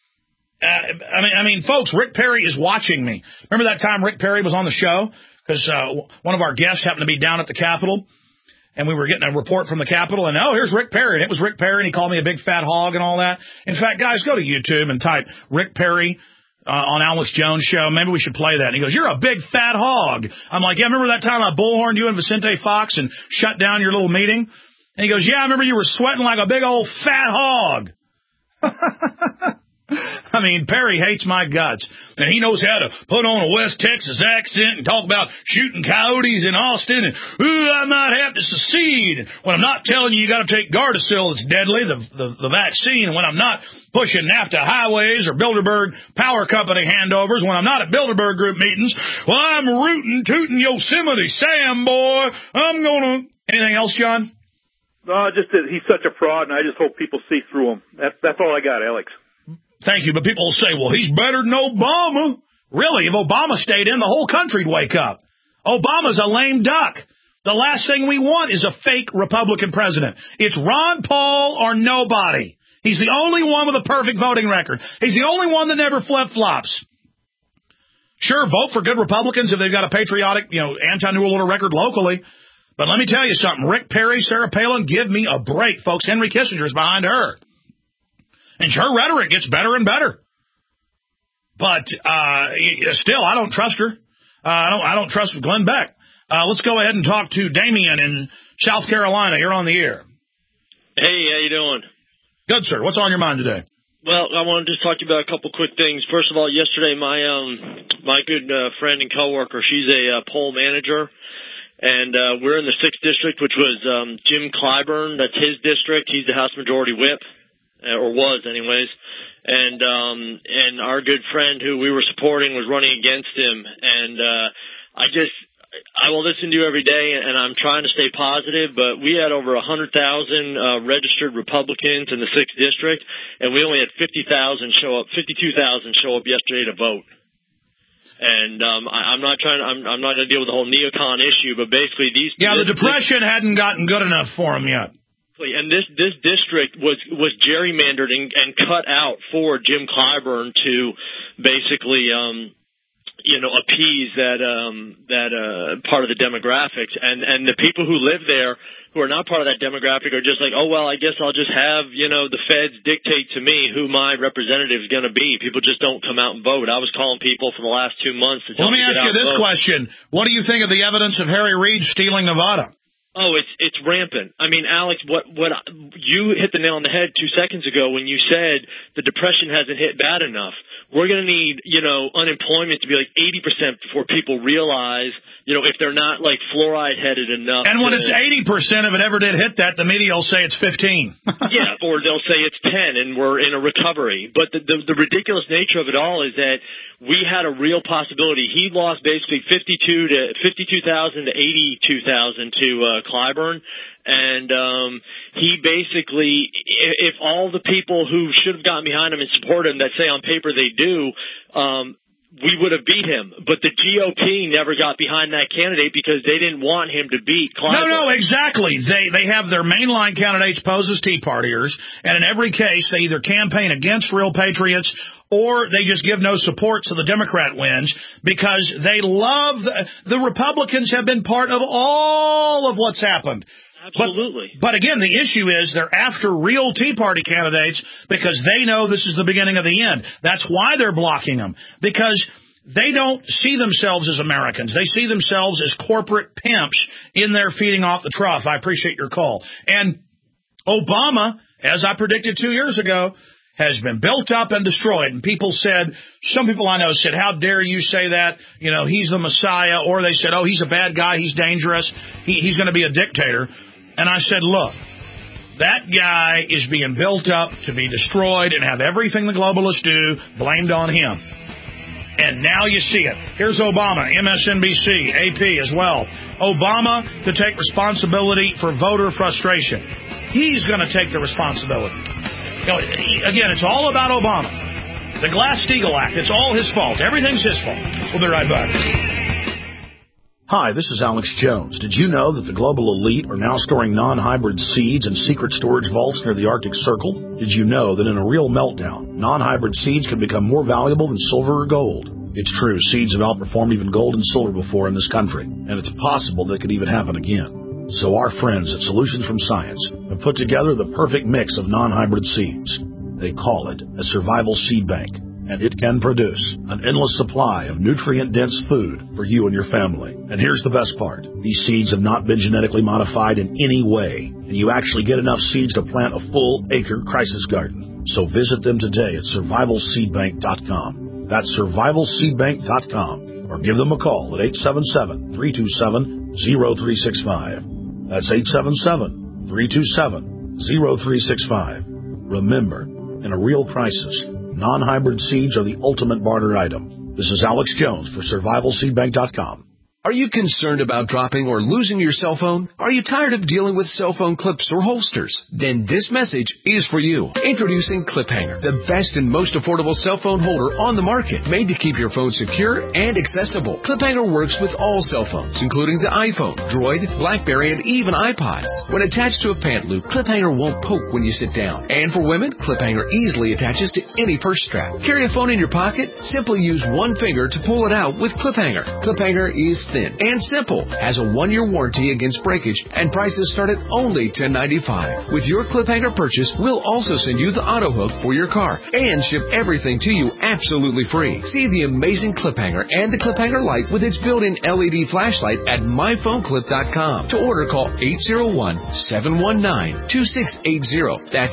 S2: I mean, folks, Rick Perry is watching me. Remember that time Rick Perry was on the show? Because one of our guests happened to be down at the Capitol, and we were getting a report from the Capitol, and oh, here's Rick Perry. And it was Rick Perry, and he called me a big fat hog and all that. In fact, guys, go to YouTube and type Rick Perry on Alex Jones' show. Maybe we should play that. And he goes, you're a big fat hog. I'm like, yeah, remember that time I bullhorned you and Vicente Fox and shut down your little meeting? And he goes, yeah, I remember you were sweating like a big old fat hog. I mean, Perry hates my guts. And he knows how to put on a West Texas accent and talk about shooting coyotes in Austin and, ooh, I might have to secede. When I'm not telling you got to take Gardasil, it's deadly, the vaccine. And when I'm not pushing NAFTA highways or Bilderberg Power Company handovers, when I'm not at Bilderberg group meetings, well, I'm rootin', tootin' Yosemite Sam, boy. I'm going to... Anything else, John?
S6: No, just that he's such a fraud, and I just hope people see through him. That's all I got, Alex.
S2: Thank you, but people will say, well, he's better than Obama. Really, if Obama stayed in, the whole country'd wake up. Obama's a lame duck. The last thing we want is a fake Republican president. It's Ron Paul or nobody. He's the only one with a perfect voting record. He's the only one that never flip-flops. Sure, vote for good Republicans if they've got a patriotic, anti-New World Order record locally. But let me tell you something. Rick Perry, Sarah Palin, give me a break, folks. Henry Kissinger's behind her. And her rhetoric gets better and better. But still, I don't trust her. I don't trust Glenn Beck. Let's go ahead and talk to Damien in South Carolina. You're on the air.
S7: Hey, how you doing?
S2: Good, sir. What's on your mind today?
S7: Well, I want to just talk to you about a couple quick things. First of all, yesterday, my good friend and coworker, she's a poll manager, and we're in the 6th district, which was Jim Clyburn. That's his district. He's the House Majority Whip. Or was, anyways, and our good friend who we were supporting was running against him, and I will listen to you every day, and I'm trying to stay positive, but we had over 100,000 registered Republicans in the 6th district, and we only had 52,000 show up yesterday to vote. And I'm not going to deal with the whole neocon issue, but basically
S2: the depression hadn't gotten good enough for him yet.
S7: And this district was gerrymandered and cut out for Jim Clyburn to basically appease that part of the demographics, and the people who live there who are not part of that demographic are just like, oh well, I guess I'll just have the feds dictate to me who my representative is going to be. People just don't come out and vote. I was calling people for the last 2 months to tell
S2: Let me ask you this question: what do you think of the evidence of Harry Reid stealing Nevada?
S7: Oh, it's rampant. I mean, Alex, what you hit the nail on the head 2 seconds ago when you said the depression hasn't hit bad enough. We're going to need, unemployment to be like 80% before people realize, if they're not like fluoride headed enough.
S2: And when it's 80%, if it ever did hit that, the media will say it's 15.
S7: Yeah, or they'll say it's 10 and we're in a recovery. But the ridiculous nature of it all is that we had a real possibility. He lost basically 52,000 to 82,000 to Clyburn, and he basically, if all the people who should have gotten behind him and supported him that say on paper they do, we would have beat him. But the GOP never got behind that candidate because they didn't want him to beat Clyburn.
S2: No, exactly. They have their mainline candidates pose as Tea Partiers, and in every case, they either campaign against real patriots or they just give no support so the Democrat wins, because they love the Republicans have been part of all of what's happened.
S7: Absolutely.
S2: But again, the issue is they're after real Tea Party candidates because they know this is the beginning of the end. That's why they're blocking them, because they don't see themselves as Americans. They see themselves as corporate pimps in there feeding off the trough. I appreciate your call. And Obama, as I predicted 2 years ago, has been built up and destroyed. And people said, some people I know said, how dare you say that? You know, he's the Messiah. Or they said, oh, he's a bad guy. He's dangerous. He's going to be a dictator. And I said, look, that guy is being built up to be destroyed and have everything the globalists do blamed on him. And now you see it. Here's Obama, MSNBC, AP as well. Obama to take responsibility for voter frustration. He's going to take the responsibility. You know, again, it's all about Obama. The Glass-Steagall Act, it's all his fault. Everything's his fault. We'll be right back.
S26: Hi, this is Alex Jones. Did you know that the global elite are now storing non-hybrid seeds in secret storage vaults near the Arctic Circle? Did you know that in a real meltdown, non-hybrid seeds can become more valuable than silver or gold? It's true, seeds have outperformed even gold and silver before in this country, and it's possible that could even happen again. So our friends at Solutions from Science have put together the perfect mix of non-hybrid seeds. They call it a survival seed bank, and it can produce an endless supply of nutrient-dense food for you and your family. And here's the best part. These seeds have not been genetically modified in any way, and you actually get enough seeds to plant a full-acre crisis garden. So visit them today at survivalseedbank.com. That's survivalseedbank.com, or give them a call at 877-327-0365. That's 877-327-0365. Remember, in a real crisis, non-hybrid seeds are the ultimate barter item. This is Alex Jones for survivalseedbank.com.
S8: Are you concerned about dropping or losing your cell phone? Are you tired of dealing with cell phone clips or holsters? Then this message is for you. Introducing ClipHanger, the best and most affordable cell phone holder on the market, made to keep your phone secure and accessible. ClipHanger works with all cell phones, including the iPhone, Droid, BlackBerry, and even iPods. When attached to a pant loop, ClipHanger won't poke when you sit down. And for women, ClipHanger easily attaches to any purse strap. Carry a phone in your pocket? Simply use one finger to pull it out with ClipHanger. ClipHanger is thin and simple, has a 1-year warranty against breakage, and prices start at only $10.95. With your ClipHanger purchase, we'll also send you the auto hook for your car and ship everything to you absolutely free. See the amazing ClipHanger and the ClipHanger Lite with its built-in LED flashlight at myphoneclip.com. To order, call 801-719-2680. That's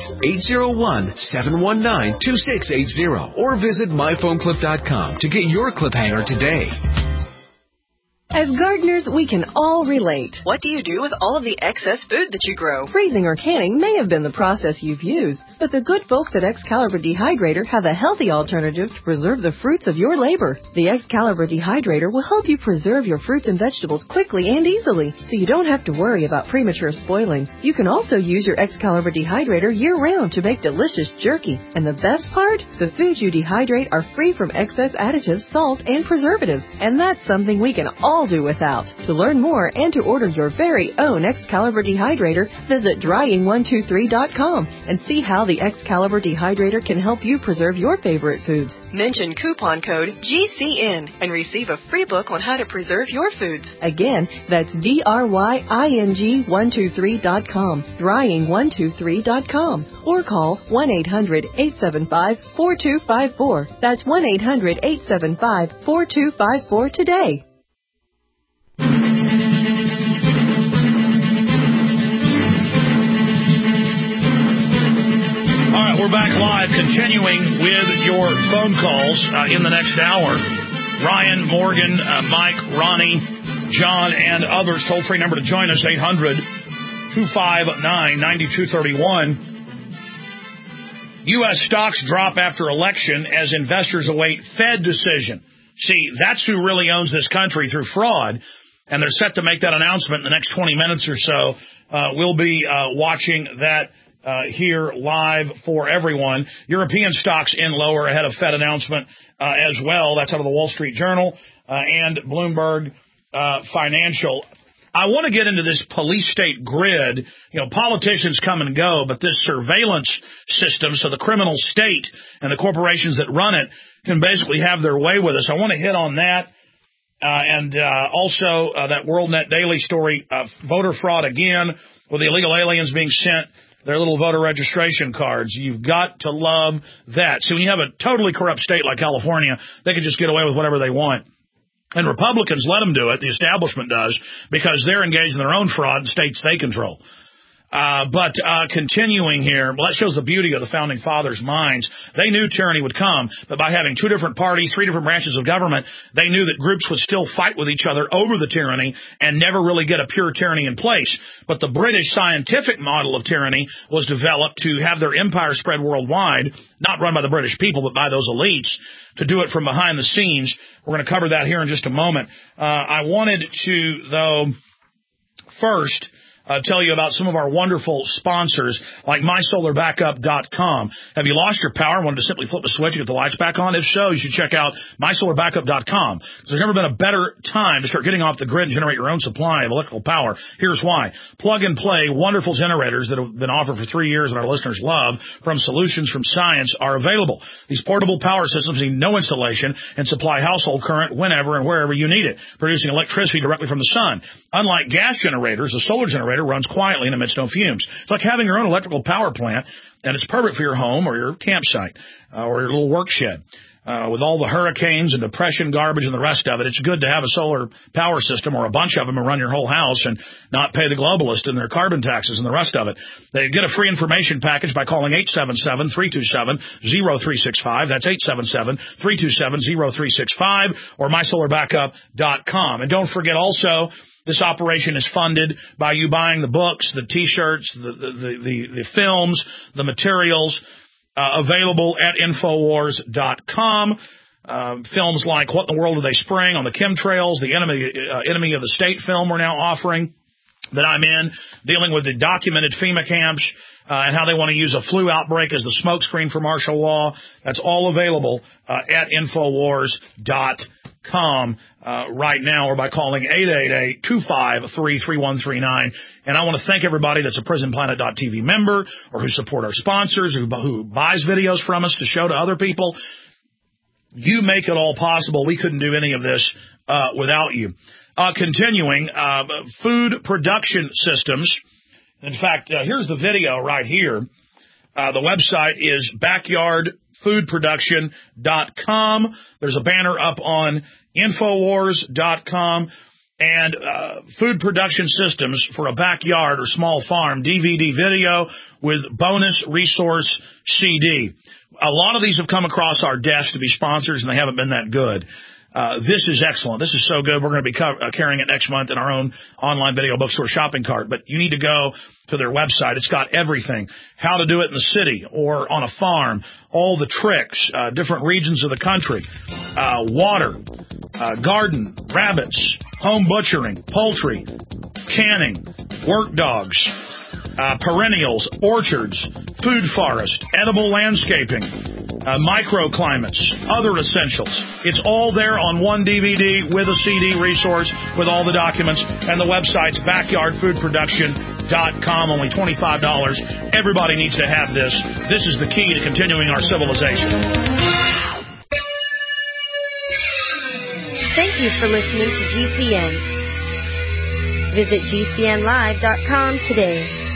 S8: 801-719-2680. Or visit myphoneclip.com to get your ClipHanger today.
S9: As gardeners, we can all relate. What do you do with all of the excess food that you grow? Freezing or canning may have been the process you've used, but the good folks at Excalibur Dehydrator have a healthy alternative to preserve the fruits of your labor. The Excalibur Dehydrator will help you preserve your fruits and vegetables quickly and easily, so you don't have to worry about premature spoiling. You can also use your Excalibur Dehydrator year-round to make delicious jerky. And the best part? The foods you dehydrate are free from excess additives, salt, and preservatives, and that's something we can all do without. To learn more and to order your very own Excalibur Dehydrator, visit drying123.com and see how the Excalibur Dehydrator can help you preserve your favorite foods. Mention coupon code GCN and receive a free book on how to preserve your foods. Again, that's drying123.com, drying123.com, or call 1-800-875-4254. That's 1-800-875-4254 today.
S2: All right, we're back live, continuing with your phone calls in the next hour. Ryan, Morgan, Mike, Ronnie, John, and others. Toll-free number to join us, 800-259-9231. U.S. stocks drop after election as investors await Fed decision. See, that's who really owns this country through fraud, and they're set to make that announcement in the next 20 minutes or so. We'll be watching that here live for everyone. European stocks in lower ahead of Fed announcement as well. That's out of the Wall Street Journal and Bloomberg Financial. I want to get into this police state grid. You know, politicians come and go, but this surveillance system, so the criminal state and the corporations that run it can basically have their way with us. I want to hit on that. And also that WorldNet Daily story, voter fraud again, with the illegal aliens being sent their little voter registration cards. You've got to love that. So when you have a totally corrupt state like California, they can just get away with whatever they want. And Republicans let them do it, the establishment does, because they're engaged in their own fraud in states they control. But continuing here, well, that shows the beauty of the Founding Fathers' minds. They knew tyranny would come, but by having two different parties, three different branches of government, they knew that groups would still fight with each other over the tyranny and never really get a pure tyranny in place. But the British scientific model of tyranny was developed to have their empire spread worldwide, not run by the British people, but by those elites, to do it from behind the scenes. We're going to cover that here in just a moment. I wanted to, though, first tell you about some of our wonderful sponsors, like MySolarBackup.com. Have you lost your power and wanted to simply flip a switch and get the lights back on? If so, you should check out MySolarBackup.com. There's never been a better time to start getting off the grid and generate your own supply of electrical power. Here's why. Plug-and-play, wonderful generators that have been offered for 3 years and our listeners love from Solutions from Science are available. These portable power systems need no installation and supply household current whenever and wherever you need it, producing electricity directly from the sun. Unlike gas generators, a solar generator runs quietly and emits no fumes. It's like having your own electrical power plant, and it's perfect for your home or your campsite or your little work shed. With all the hurricanes and depression garbage and the rest of it, it's good to have a solar power system or a bunch of them and run your whole house and not pay the globalists and their carbon taxes and the rest of it. They get a free information package by calling 877-327-0365. That's 877-327-0365 or MySolarBackup.com. And don't forget also, this operation is funded by you buying the books, the T-shirts, the films, the materials available at Infowars.com. Films like What in the World Are They Spraying on the Chemtrails, the Enemy of the State film we're now offering that I'm in, dealing with the documented FEMA camps and how they want to use a flu outbreak as the smokescreen for martial law. That's all available at Infowars.com right now, or by calling 888-253-3139. And I want to thank everybody that's a PrisonPlanet.tv member or who support our sponsors, who buys videos from us to show to other people. You make it all possible. We couldn't do any of this without you. Continuing, food production systems. In fact, here's the video right here. The website is backyardfoodproduction.com. There's a banner up on Infowars.com. And food production systems for a backyard or small farm, DVD video with bonus resource CD. A lot of these have come across our desk to be sponsors, and they haven't been that good. This is excellent. This is so good. We're going to be carrying it next month in our own online video bookstore shopping cart. But you need to go to their website. It's got everything. How to do it in the city or on a farm. All the tricks. Different regions of the country. Water. Garden. Rabbits. Home butchering. Poultry. Canning. Work dogs. Perennials. Orchards. Food forest. Edible landscaping. Microclimates, other essentials. It's all there on one DVD with a CD resource with all the documents, and the website's backyardfoodproduction.com, only $25. Everybody needs to have this. This is the key to continuing our civilization.
S10: Thank you for listening to GCN. Visit GCNlive.com today.